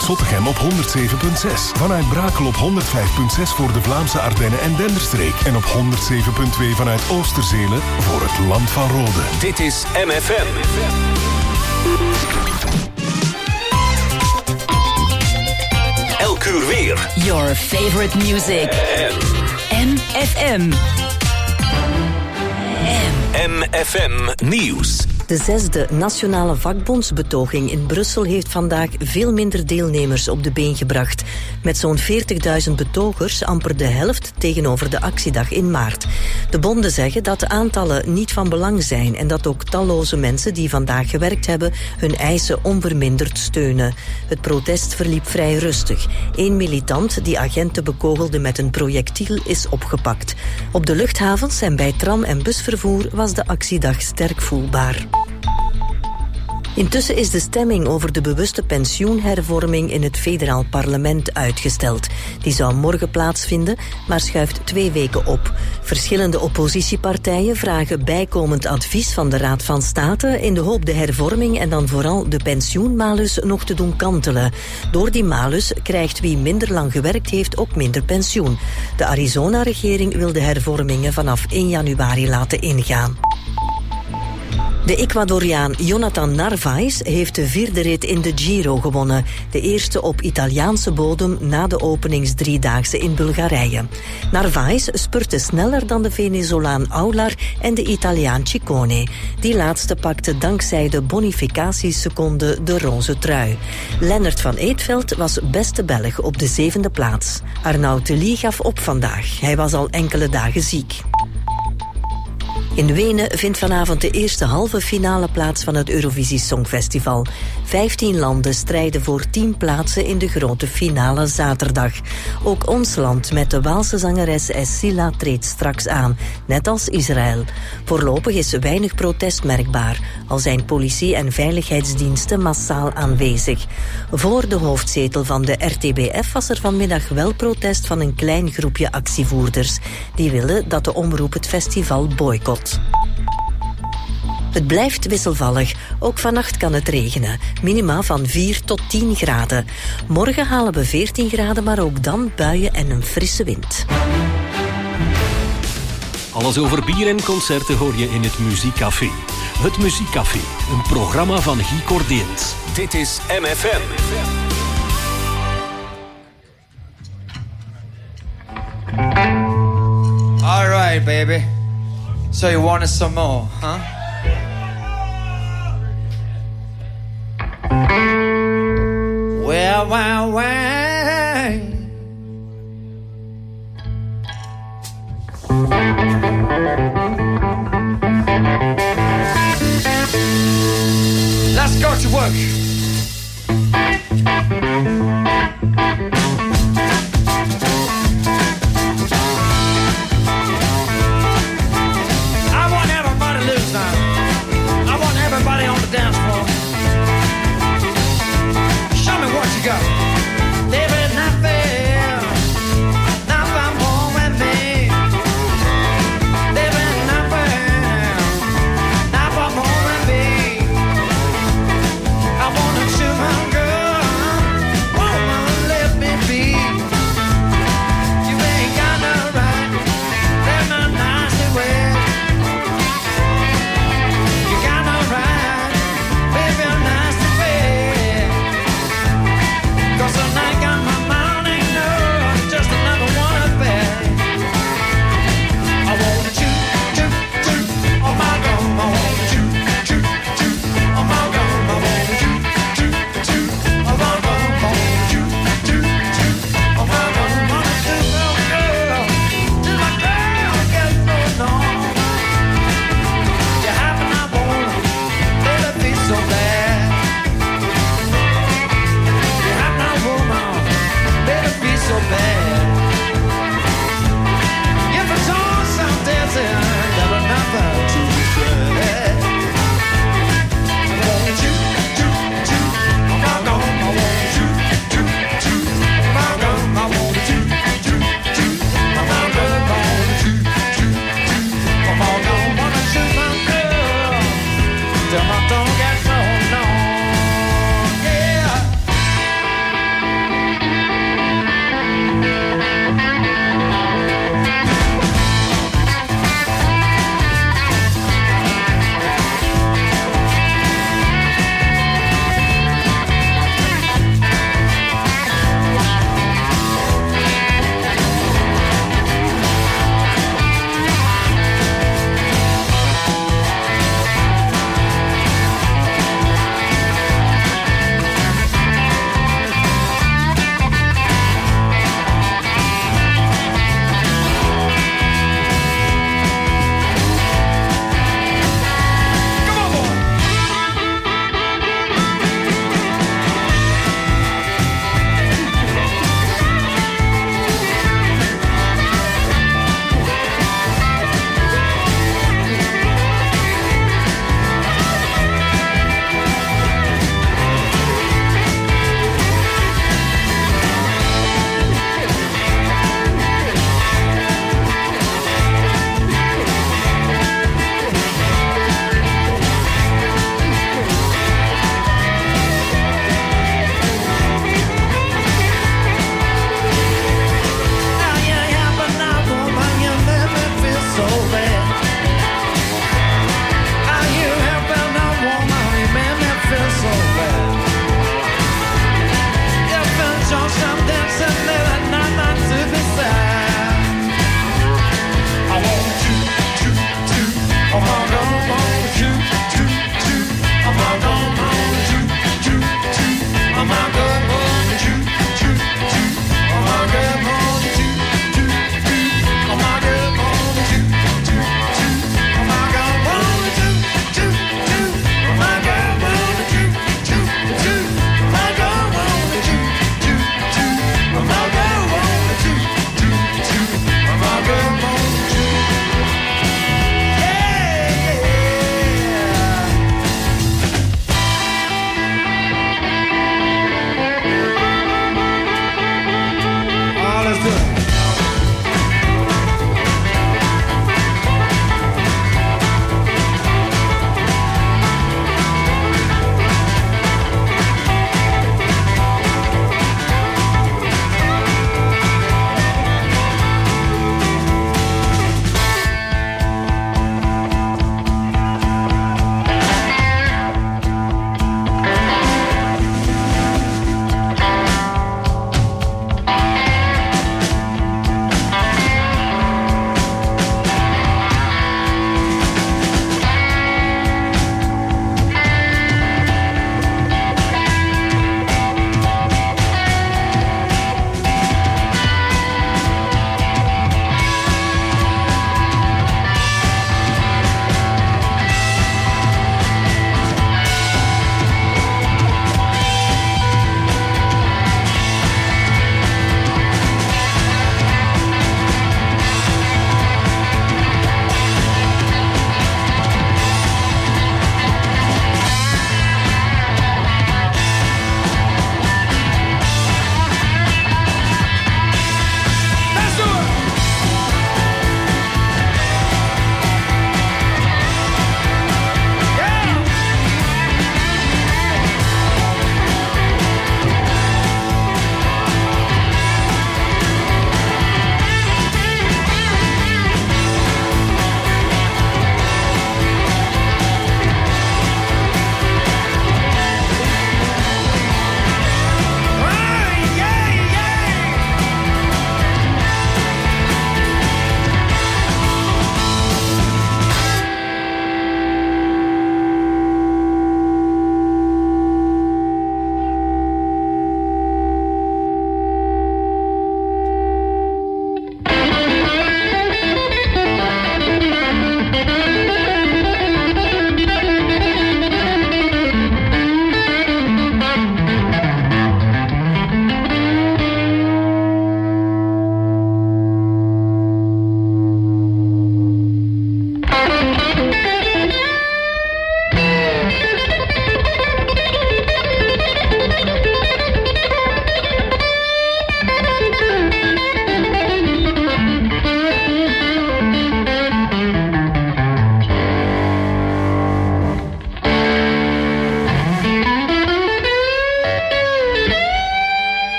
Zottegem op 107.6. Vanuit Brakel op 105.6 voor de Vlaamse Ardennen en Denderstreek. En op 107.2 vanuit Oosterzele voor het Land van Rode. Dit is MFM. Elk uur weer. Your favorite music. MFM. MFM Nieuws. De 6e nationale vakbondsbetoging in Brussel heeft vandaag veel minder deelnemers op de been gebracht. Met zo'n 40.000 betogers, amper de helft tegenover de actiedag in maart. De bonden zeggen dat de aantallen niet van belang zijn en dat ook talloze mensen die vandaag gewerkt hebben hun eisen onverminderd steunen. Het protest verliep vrij rustig. Eén militant die agenten bekogelde met een projectiel is opgepakt. Op de luchthavens en bij tram- en busvervoer was de actiedag sterk voelbaar. Intussen is de stemming over de bewuste pensioenhervorming in het federaal parlement uitgesteld. Die zou morgen plaatsvinden, maar schuift 2 weken op. Verschillende oppositiepartijen vragen bijkomend advies van de Raad van State in de hoop de hervorming en dan vooral de pensioenmalus nog te doen kantelen. Door die malus krijgt wie minder lang gewerkt heeft ook minder pensioen. De Arizona-regering wil de hervormingen vanaf 1 januari laten ingaan. De Ecuadoriaan Jonathan Narvaez heeft de 4e rit in de Giro gewonnen. De eerste op Italiaanse bodem na de openings-driedaagse in Bulgarije. Narvaez spurte sneller dan de Venezolaan Aular en de Italiaan Ciccone. Die laatste pakte dankzij de bonificatieseconde de roze trui. Lennart van Eetveld was beste Belg op de 7e plaats. Arnaud Tilly gaf op vandaag. Hij was al enkele dagen ziek. In Wenen vindt vanavond de eerste halve finale plaats van het Eurovisie Songfestival. 15 landen strijden voor 10 plaatsen in de grote finale zaterdag. Ook ons land met de Waalse zangeres Essila treedt straks aan, net als Israël. Voorlopig is weinig protest merkbaar, al zijn politie en veiligheidsdiensten massaal aanwezig. Voor de hoofdzetel van de RTBF was er vanmiddag wel protest van een klein groepje actievoerders. Die willen dat de omroep het festival boycott. Het blijft wisselvallig. Ook vannacht kan het regenen. Minima van 4 tot 10 graden. Morgen halen we 14 graden, maar ook dan buien en een frisse wind. Alles over bier en concerten hoor je in het Muziekcafé. Het Muziekcafé, een programma van Guy Cordeens. Dit is MFM. All right, baby. So you wanted some more, huh? Well, well, well. Let's go to work. Dance floor. Show me what you got. Baby, nothing more with me. Baby, nothing more with me. I wanna shoot my girl. Woman, let me be.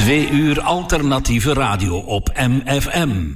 2 uur alternatieve radio op MFM.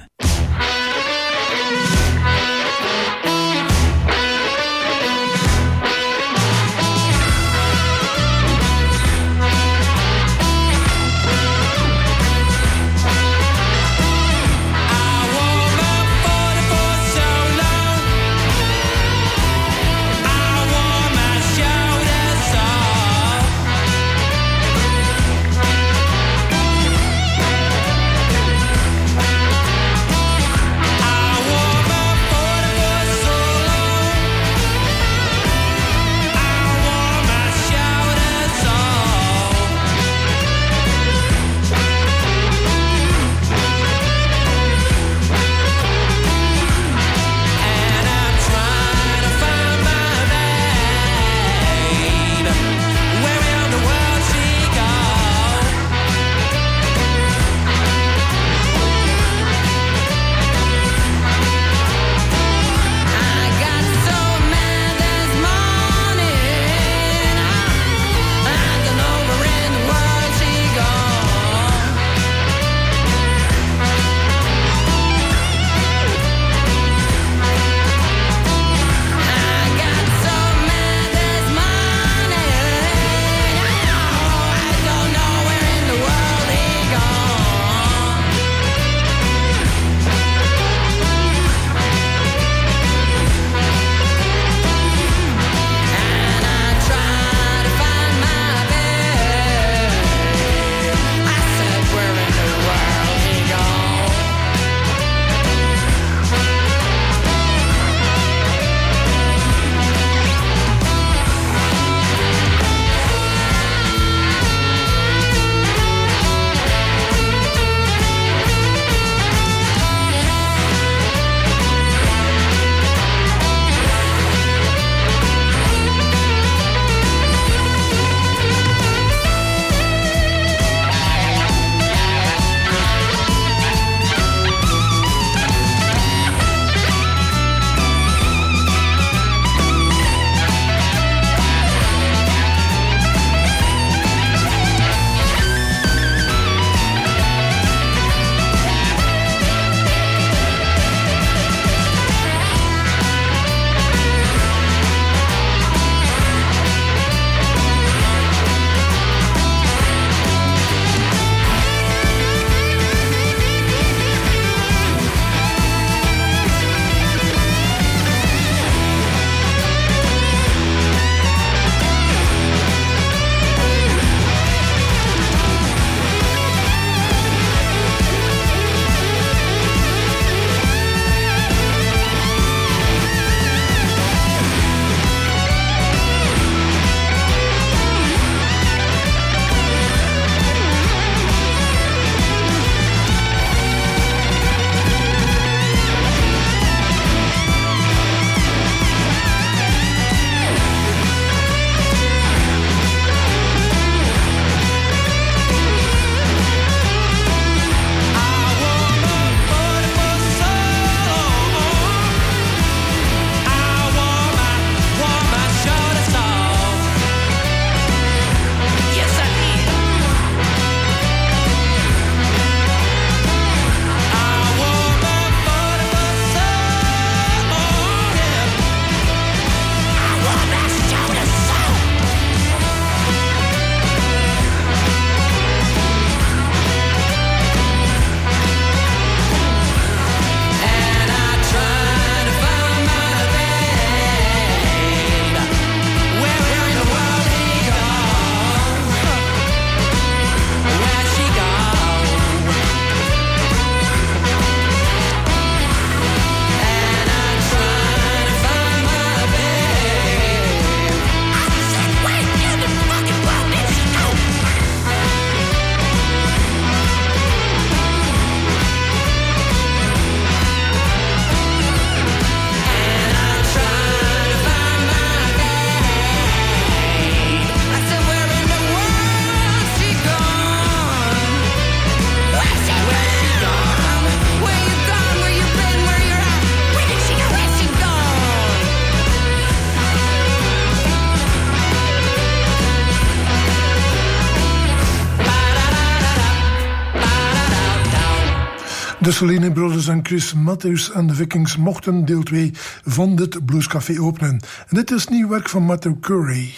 De Cellini Brothers en Chris Matthews en de Vikings mochten deel 2 van dit bluescafé openen. En dit is nieuw werk van Matthew Curry.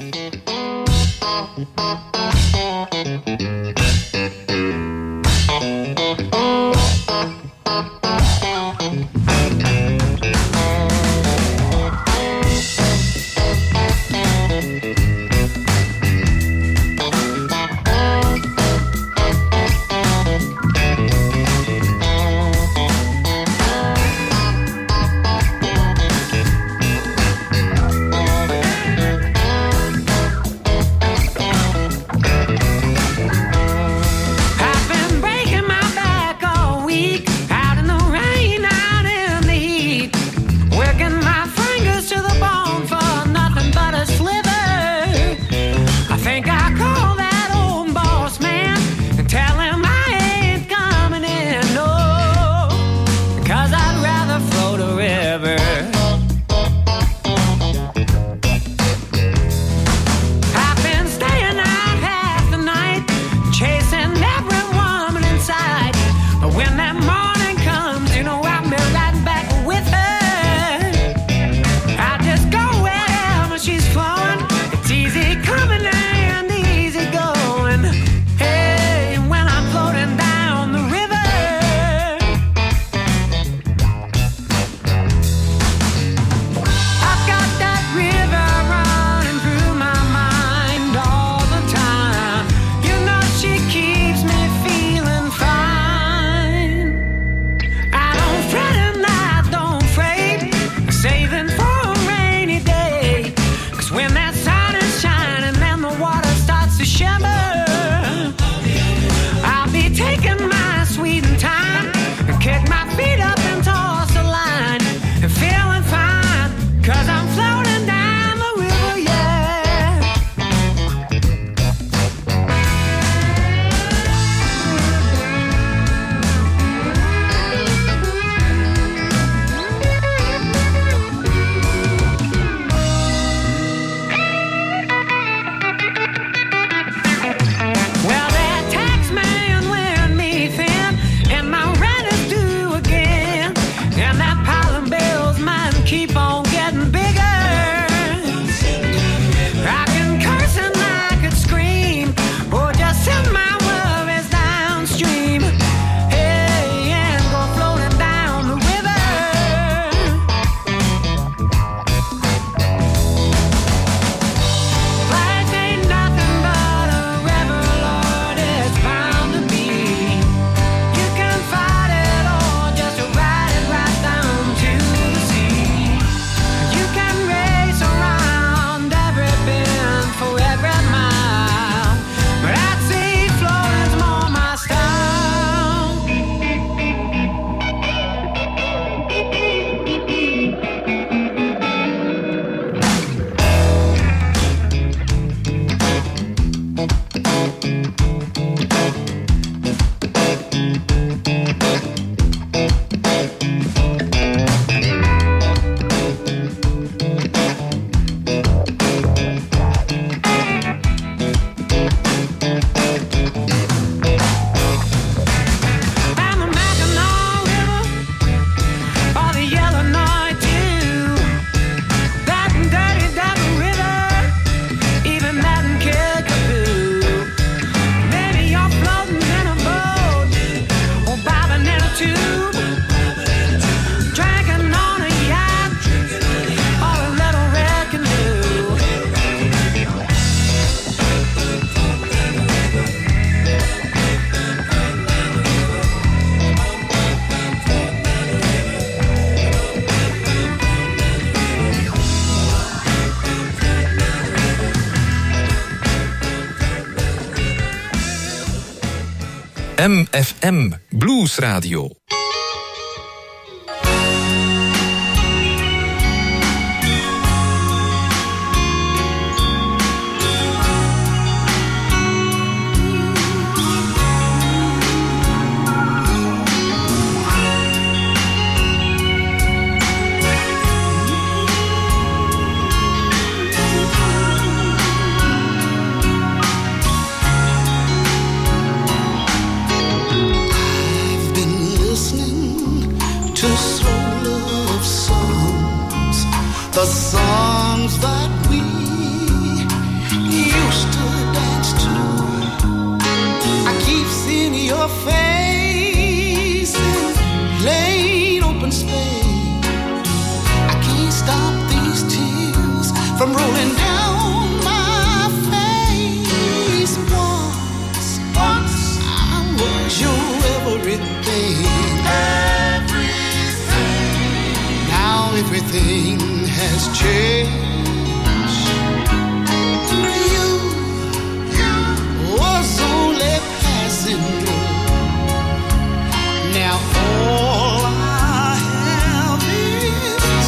MFM Blues Radio. to slow love songs, the songs that we used to dance to. I keep seeing your face in plain open space. I can't stop these tears from rolling down my face. Once I was your everything. Now everything has changed. You was only passing through. Now all I have is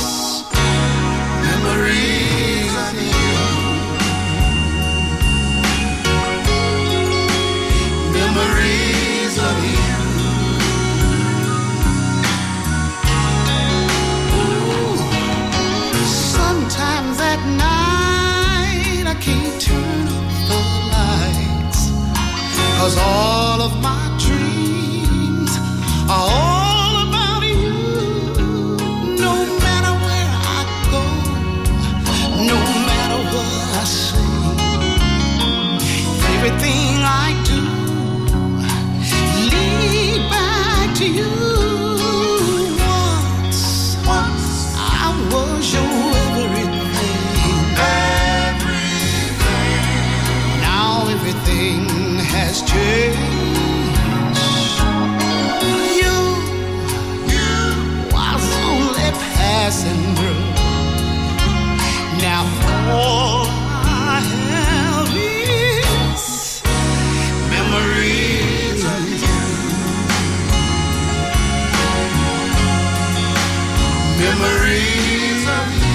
memories of you. Memories of you. Sometimes at night I can't turn off the lights, 'cause all of my dreams are all about you. No matter where I go, no matter what I say, everything I do lead back to you. Once I was your everything has changed. You was only passing through. Now all I have is memories of you. Memories of you.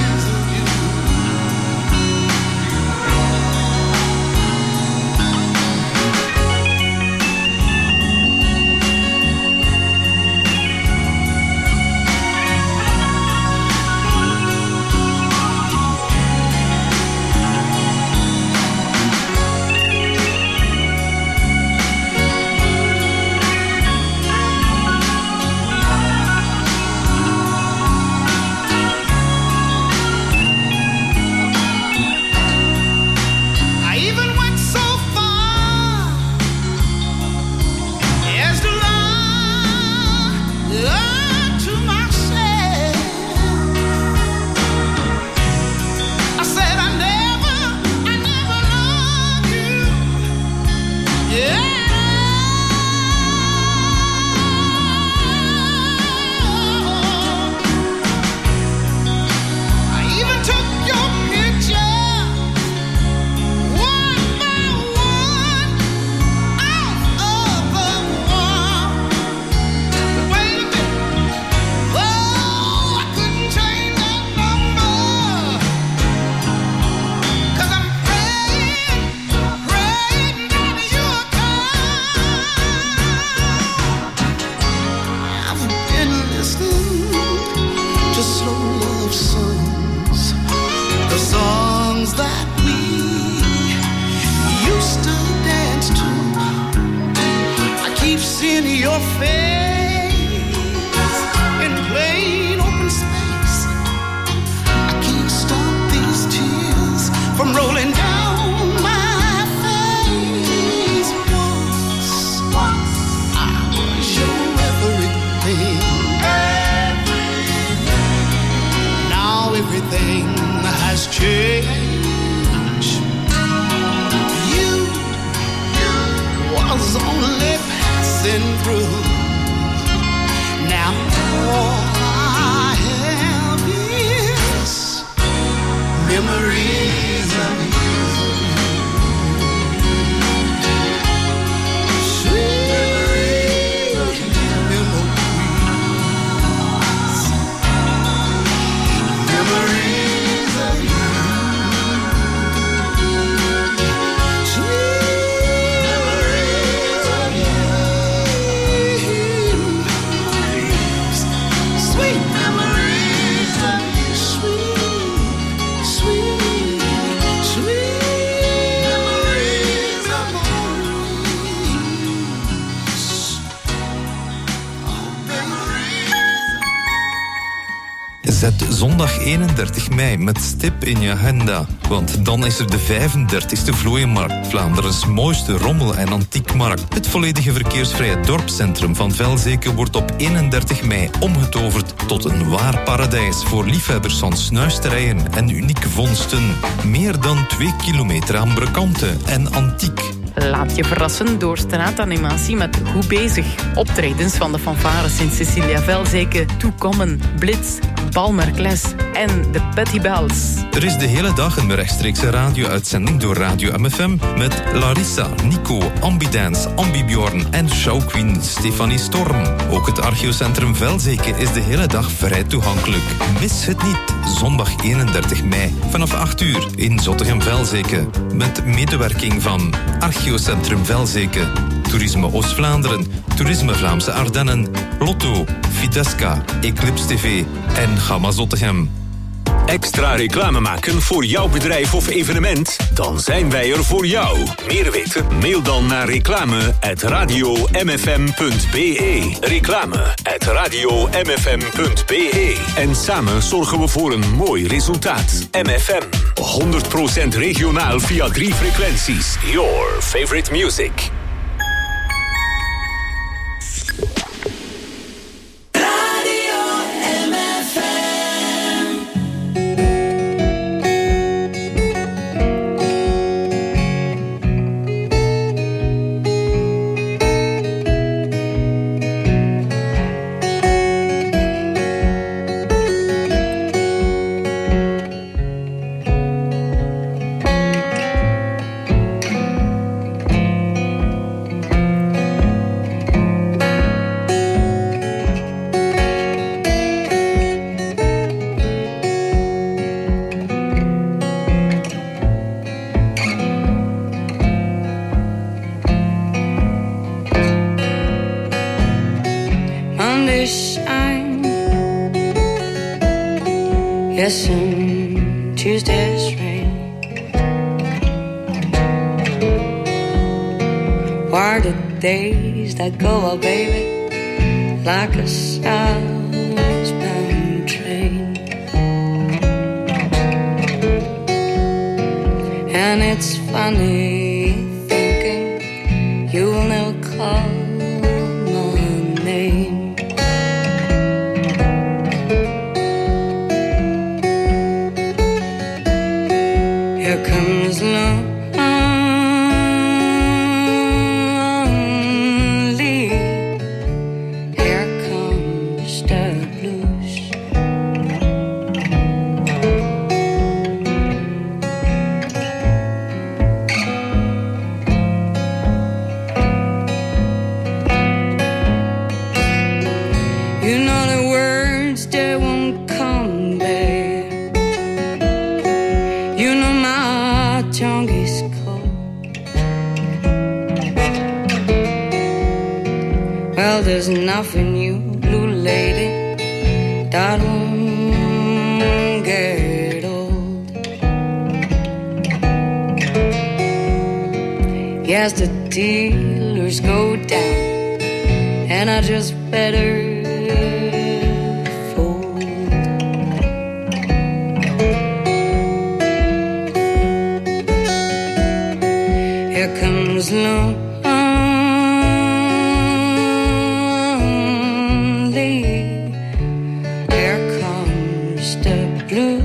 Zet zondag 31 mei met stip in je agenda. Want dan is er de 35e Vlooienmarkt, Vlaanderens mooiste rommel- en antiekmarkt. Het volledige verkeersvrije dorpscentrum van Velzeke wordt op 31 mei omgetoverd tot een waar paradijs voor liefhebbers van snuisterijen en unieke vondsten. Meer dan 2 kilometer aan brokanten en antiek. Laat je verrassen door straatanimatie met Goed Bezig. Optredens van de fanfare Sint-Cecilia Velzeke, Toekommen, Blitz, Balmerkles en de Petty Bells. Er is de hele dag een rechtstreekse radio-uitzending door Radio MFM met Larissa, Nico, Ambidance, Ambibjorn en showqueen Stefanie Storm. Ook het Archeocentrum Velzeke is de hele dag vrij toegankelijk. Mis het niet, zondag 31 mei vanaf 8 uur in Zottegem-Velzeke. Met medewerking van Archeocentrum Velzeke, Toerisme Oost-Vlaanderen, Toerisme Vlaamse Ardennen, Lotto, Fidesca, Eclipse TV en Gamma Zottegem. Extra reclame maken voor jouw bedrijf of evenement? Dan zijn wij er voor jou. Meer weten? Mail dan naar reclame@radiomfm.be. Reclame@radiomfm.be. En samen zorgen we voor een mooi resultaat. MFM. 100% regionaal via 3 frequenties. Your favorite music. Yes, and Tuesday's rain. Why are the days that go, oh baby, like a southbound train? And it's funny thinking you will never call my name. Here comes lonely. Here comes the blues. You know the words, they won't come back. You know my tongue is cold. Well, there's nothing you, blue lady, that won't get old. Yes, the dealers go down, and I just better here comes lonely. Here comes the blues.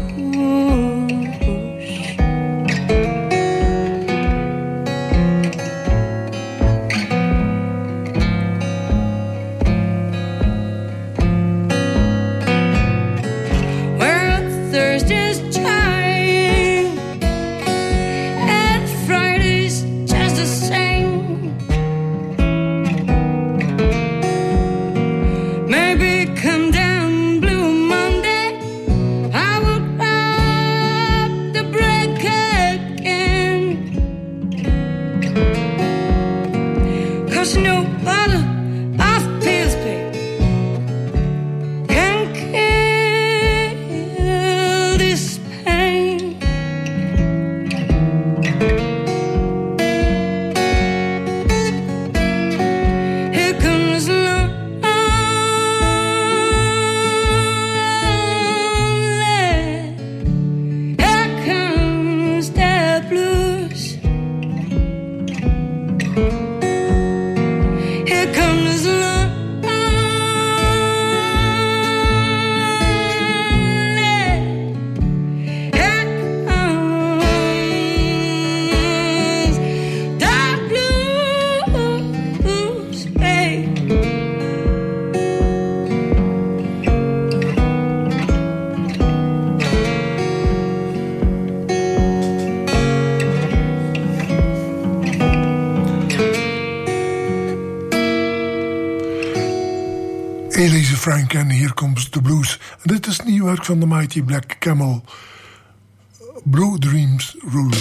Brian Ken, Here Comes the Blues. En dit is het nieuw werk van de Mighty Black Camel. Blue Dreams Rule.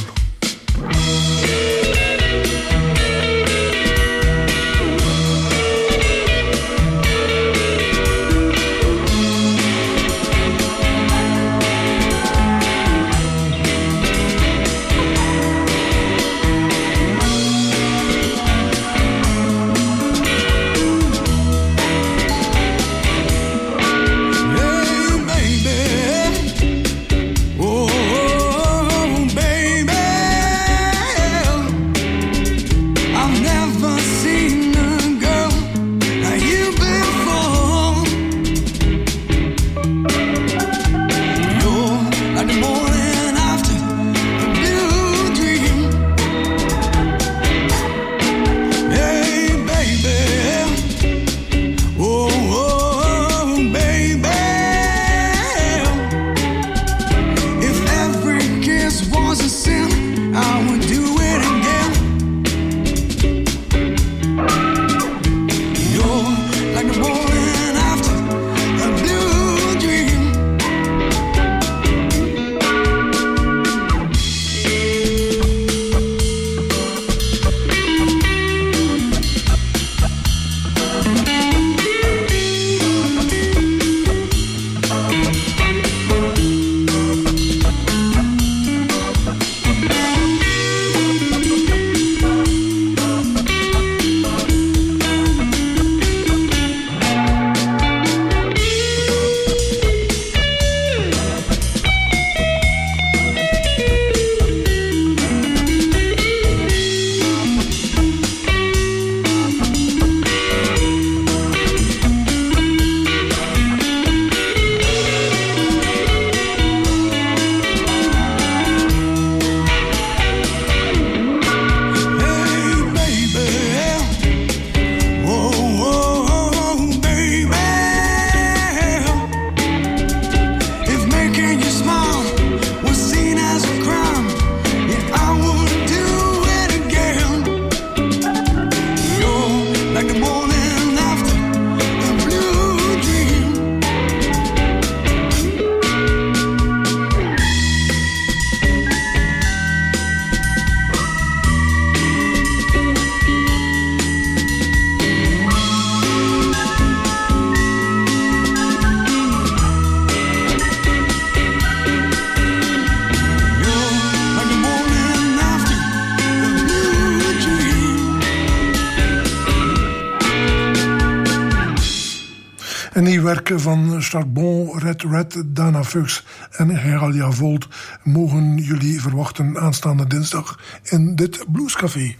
En die werken van Charbon, Red, Dana Fuchs en Geralia Volt mogen jullie verwachten aanstaande dinsdag in dit Bluescafé.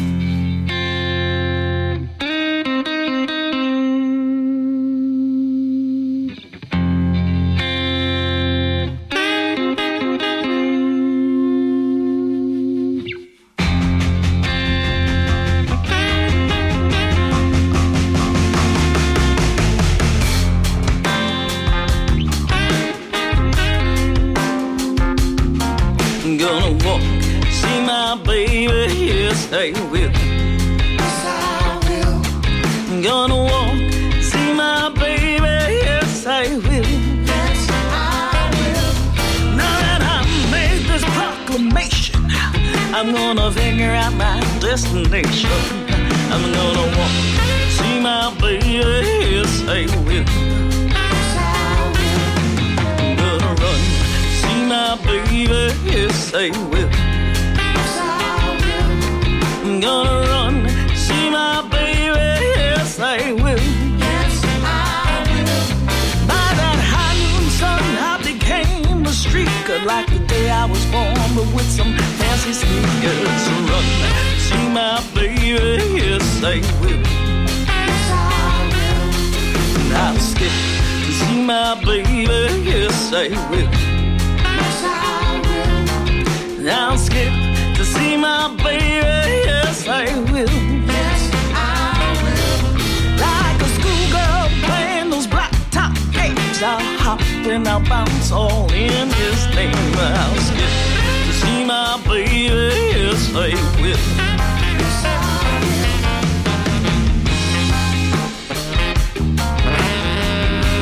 I will. Yes, I will. I'm gonna walk, see my baby. Yes, I will. Yes, I will. Now that I've made this proclamation, I'm gonna figure out my destination. I'm gonna walk, see my baby. Yes, I will. Yes, I will. I'm gonna run, see my baby. Yes, I will. I'm gonna run, see my baby, yes I will. Yes, I will. By that high noon sun, I became a streaker like the day I was born, but with some fancy sneakers. Run, see my baby, yes I will. Yes, I will. And I'll skip to see my baby, yes I will. Yes, I will. I'll skip to see my baby, yes I will. Yes, I will. Like a schoolgirl playing those black top games, I'll hop and I'll bounce all in his name. I'll skip to see my baby, yes I will. Yes, I will.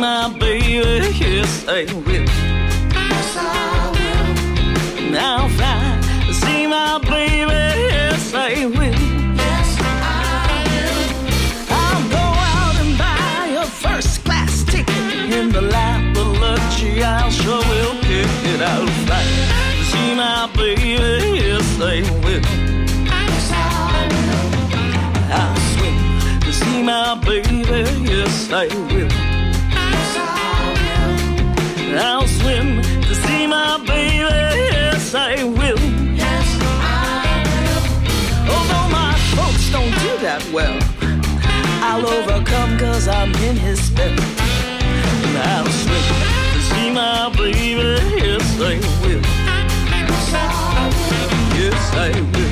my baby, yes I will. Yes I will. Now fly to see my baby, yes I will. Yes I will. I'll go out and buy a first class ticket in the lap of luxury. I sure will pick it out. Fly to see my baby, yes I will. Yes I will. I'll swim to see my baby, yes I will. Yes I will. I'll swim to see my baby, yes I will. Yes I will. Although my folks don't do that well, I'll overcome 'cause I'm in his spell. And I'll swim to see my baby, yes I will. Yes I will. Yes I will.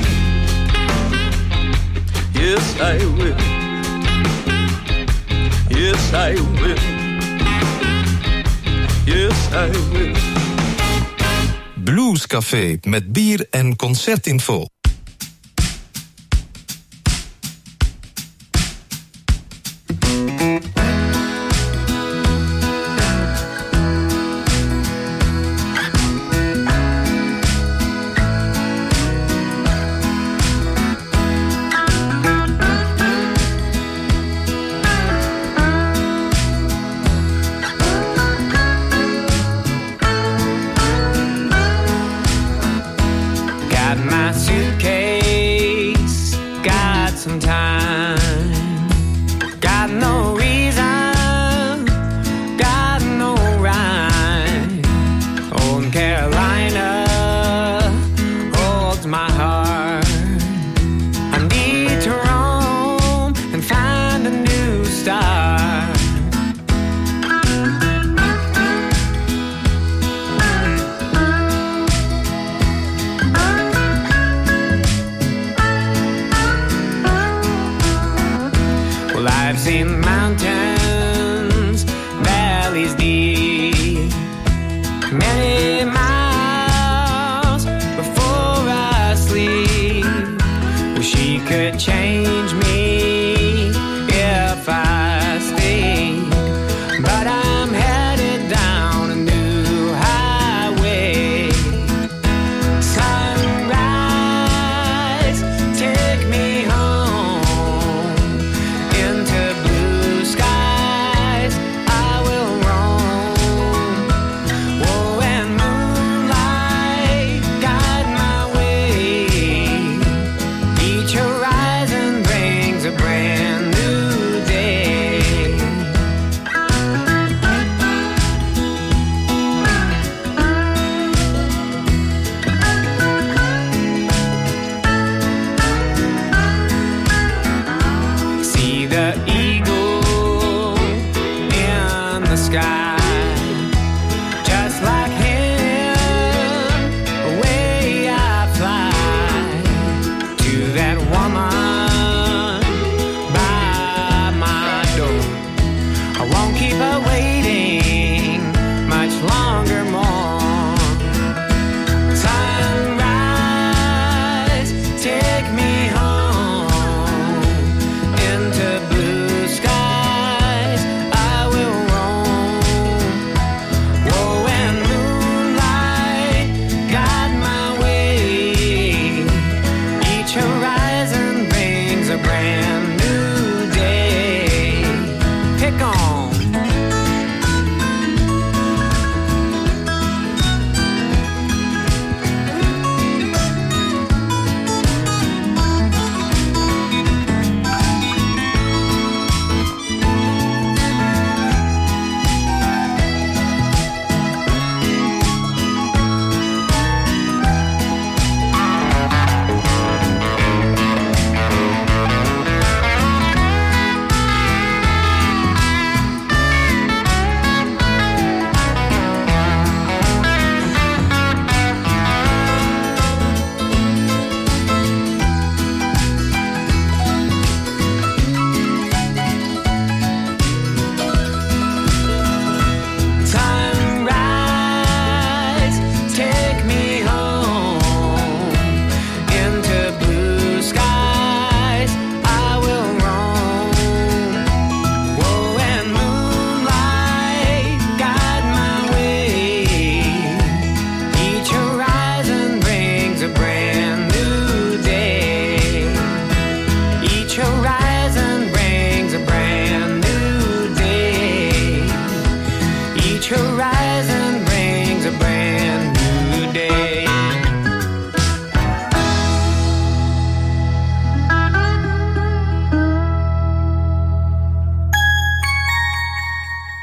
Yes I will. Yes I will. Yes I will. Bluescafé met bier en concertinfo.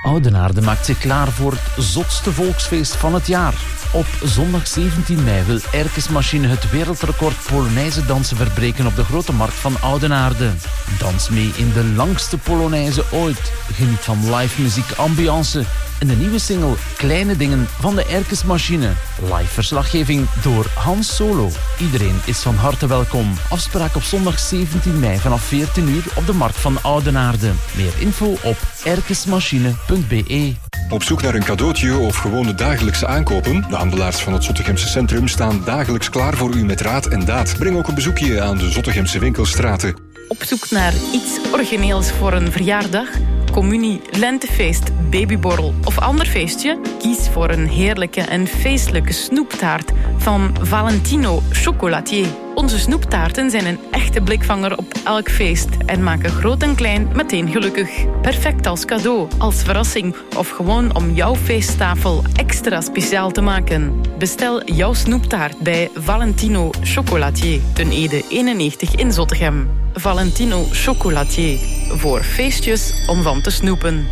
Oudenaarde maakt zich klaar voor het zotste volksfeest van het jaar. Op zondag 17 mei wil Erkesmachine het wereldrecord Polonaise dansen verbreken op de Grote Markt van Oudenaarde. Dans mee in de langste Polonaise ooit. Geniet van live muziek, ambiance en de nieuwe single Kleine Dingen van de Erkesmachine. Live verslaggeving door Hans Solo. Iedereen is van harte welkom. Afspraak op zondag 17 mei vanaf 14 uur op de Markt van Oudenaarde. Meer info op erkesmachine.be. Op zoek naar een cadeautje of gewoon de dagelijkse aankopen? De handelaars van het Zottegemse centrum staan dagelijks klaar voor u met raad en daad. Breng ook een bezoekje aan de Zottegemse winkelstraten. Op zoek naar iets origineels voor een verjaardag, communie, lentefeest, babyborrel of ander feestje? Kies voor een heerlijke en feestelijke snoeptaart van Valentino Chocolatier. Onze snoeptaarten zijn een echte blikvanger op elk feest en maken groot en klein meteen gelukkig. Perfect als cadeau, als verrassing of gewoon om jouw feesttafel extra speciaal te maken. Bestel jouw snoeptaart bij Valentino Chocolatier, ten Ede 91 in Zottegem. Valentino Chocolatier, voor feestjes om van te snoepen.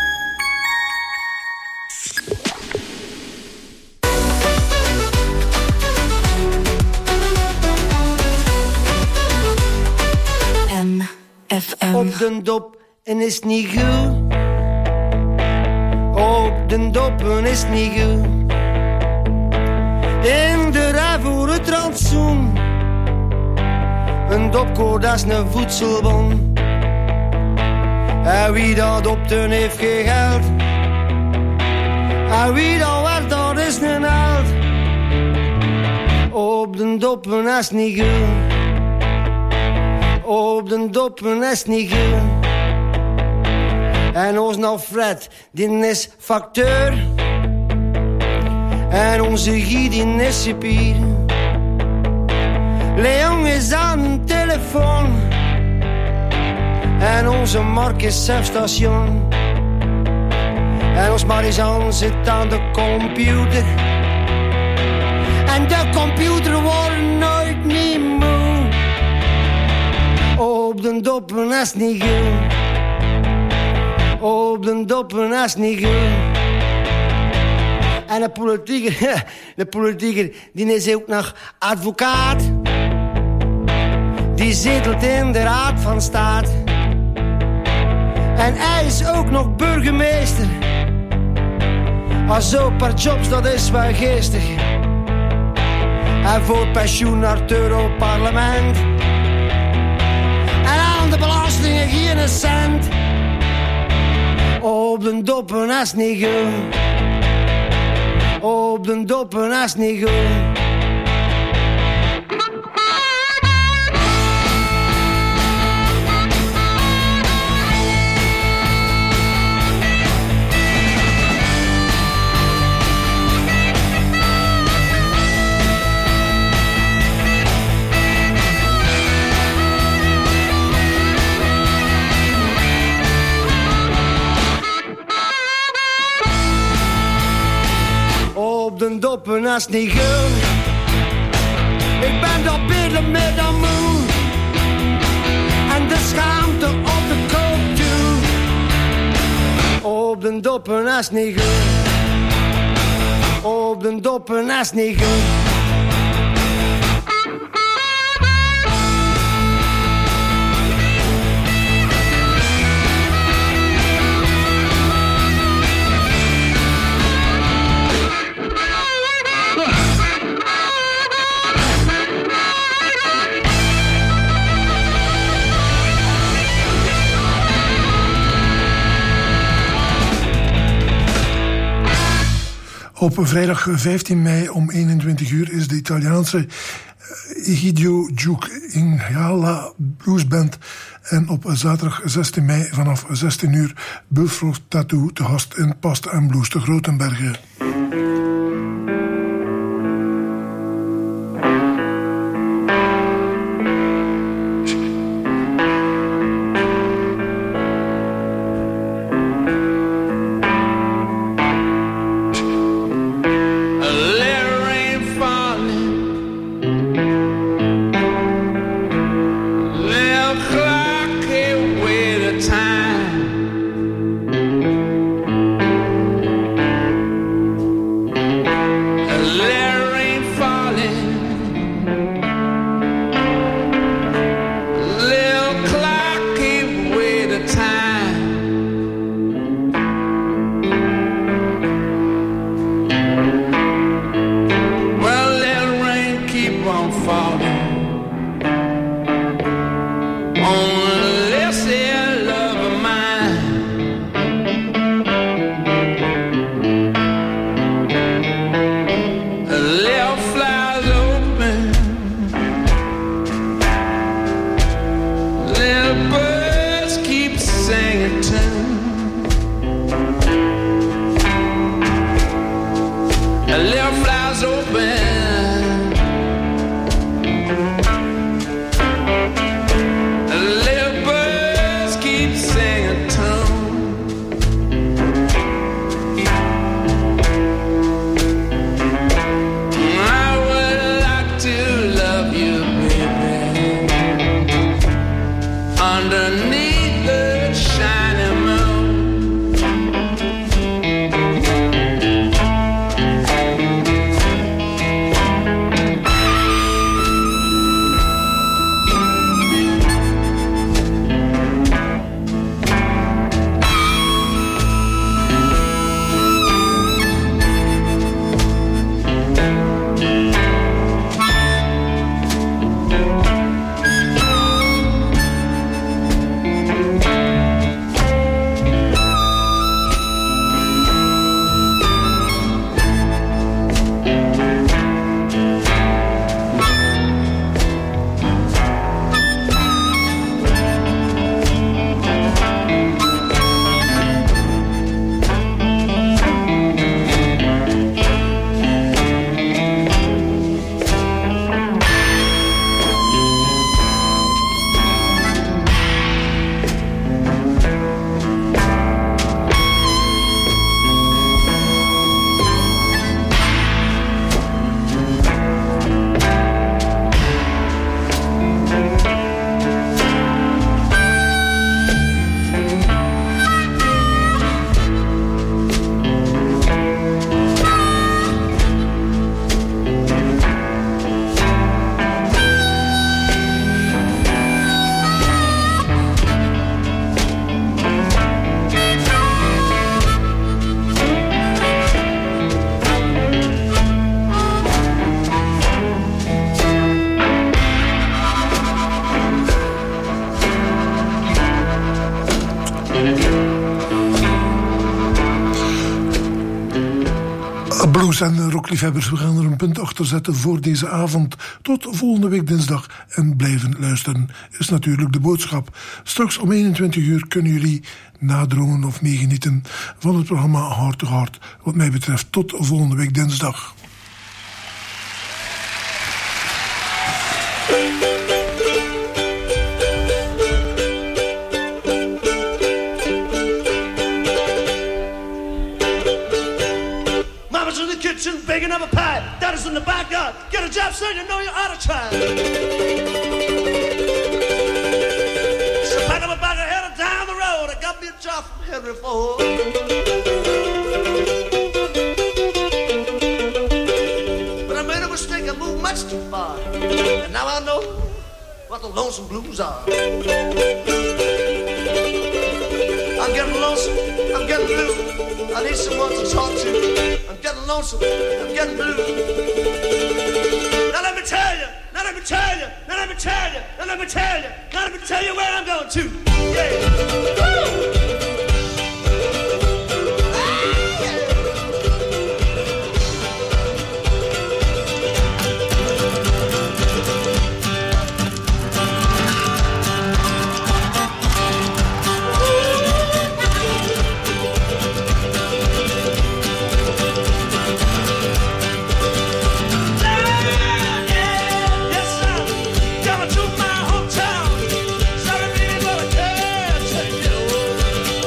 FM. Op den dop en is niet goed. Op den doppen is niet goed. In de rij voor het rantsoen. Een dopkoor, dat is een voedselbon. En wie dat op den heeft geen geld. En wie dat werkt, dat is een held. Op den doppen is niet goed. Op den doppen is niet goed. En ons nou Fred, die is facteur. En onze Guy, die is cipier. Leon is aan de telefoon. En onze Mark is chefstation. En ons Marizan zit aan de computer. En de computer wordt nooit niet moe. Op den doppen is niet goed. Op den doppen is niet goed. En de politieker, die is ook nog advocaat. Die zetelt in de Raad van Staat. En hij is ook nog burgemeester. Als zo'n paar jobs, dat is wel geestig. En voor pensioen naar het Europarlement. En aan de belastingen geen cent. Op den doppen is niet goed. Op den doppen is niet goed. Op den doppen is niet goed. Ik ben dat bedelen met een moe. En de schaamte op de kop toe. Op den doppen is niet goed. Op den doppen is niet goed. Op vrijdag 15 mei om 21 uur is de Italiaanse Egidio Duke in Gala Bluesband. En op zaterdag 16 mei vanaf 16 uur Bullfrog Tattoo te gast in Pasta en Blues te Grotenbergen. Time eyes open. Little birds keep singing tune. I would like to love you, baby, underneath the shining moon. Blues en rockliefhebbers, we gaan er een punt achter zetten voor deze avond. Tot volgende week dinsdag en blijven luisteren is natuurlijk de boodschap. Straks om 21 uur kunnen jullie nadromen of meegenieten van het programma Heart to Heart. Wat mij betreft tot volgende week dinsdag. Baking up a pie, daddy's in the backyard. Get a job, son, you know you ought to try. So pack up a bag of headed down the road. I got me a job from Henry Ford. But I made a mistake, I moved much too far. And now I know what the lonesome blues are. I'm getting lonesome, I'm getting blue. I need someone to talk to. I'm getting lonesome, I'm getting blue. Now let me tell you, now let me tell you, now let me tell you, now let me tell you, now let me tell you where I'm going to. Yeah. Woo! To my hometown, sorry, baby, but I can't take it.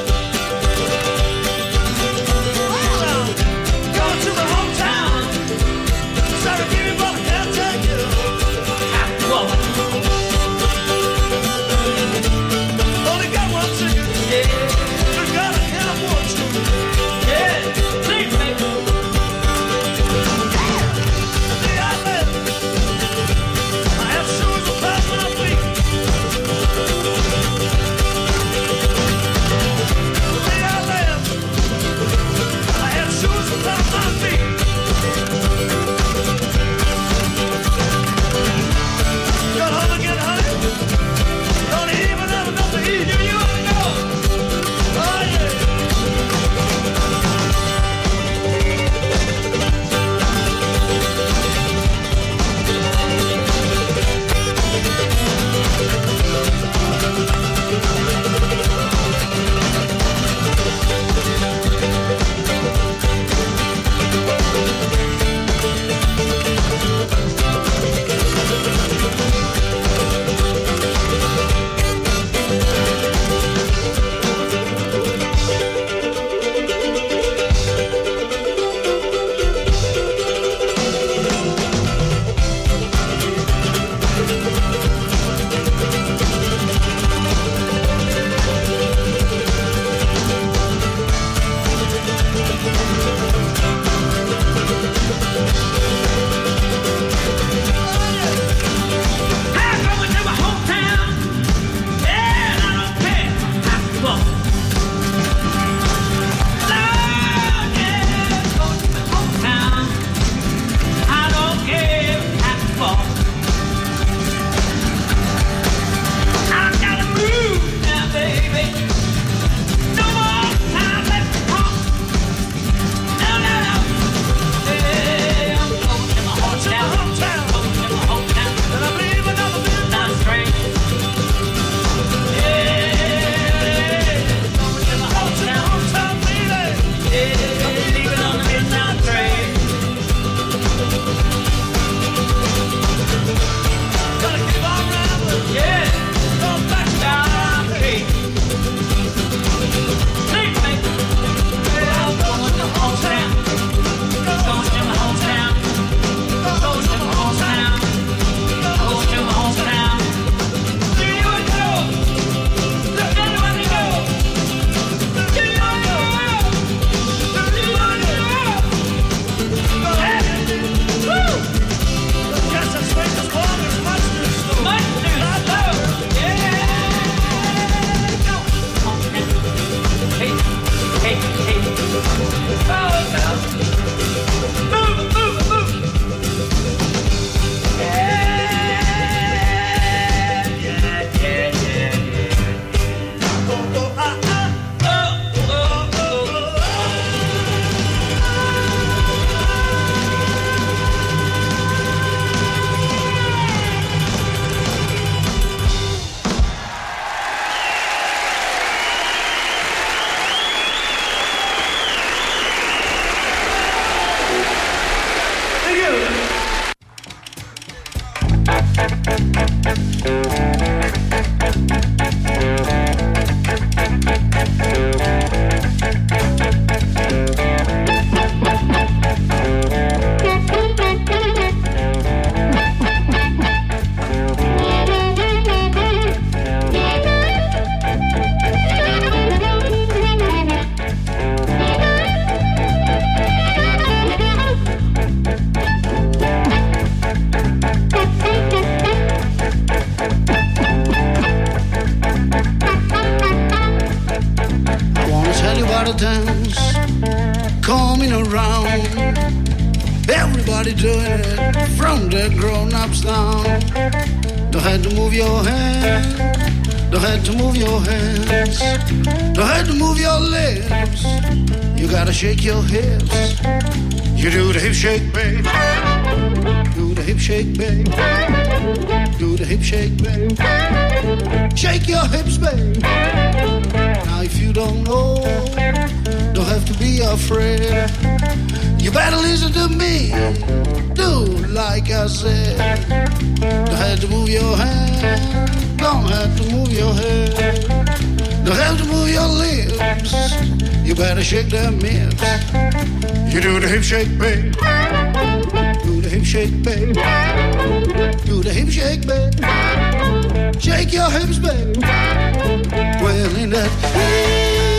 Shake your hips. You do the hip shake, babe. Do the hip shake, babe. Do the hip shake, babe. Shake your hips, babe. Now if you don't know, don't have to be afraid. You better listen to me. Do like I said. Don't have to move your hand. Don't have to move your head. Don't have to move your lips. You better shake them hips. You do the hip shake, babe. Do the hip shake, babe. Do the hip shake, babe. Shake your hips, babe. Well, in that